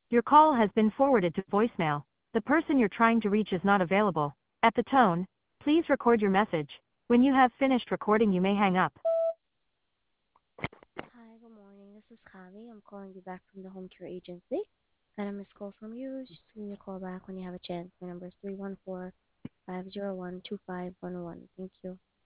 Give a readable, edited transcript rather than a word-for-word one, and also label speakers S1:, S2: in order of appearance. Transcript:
S1: Your call has been forwarded to voicemail. The person you're trying to reach is not available. At the tone, please record your message. When you have finished recording, you may hang up.
S2: Hi, good morning. This is Javi. I'm calling you back from the home care agency. Got a missed call from you. Just give me a call back when you have a chance. My number is 314-501-2511. Thank you.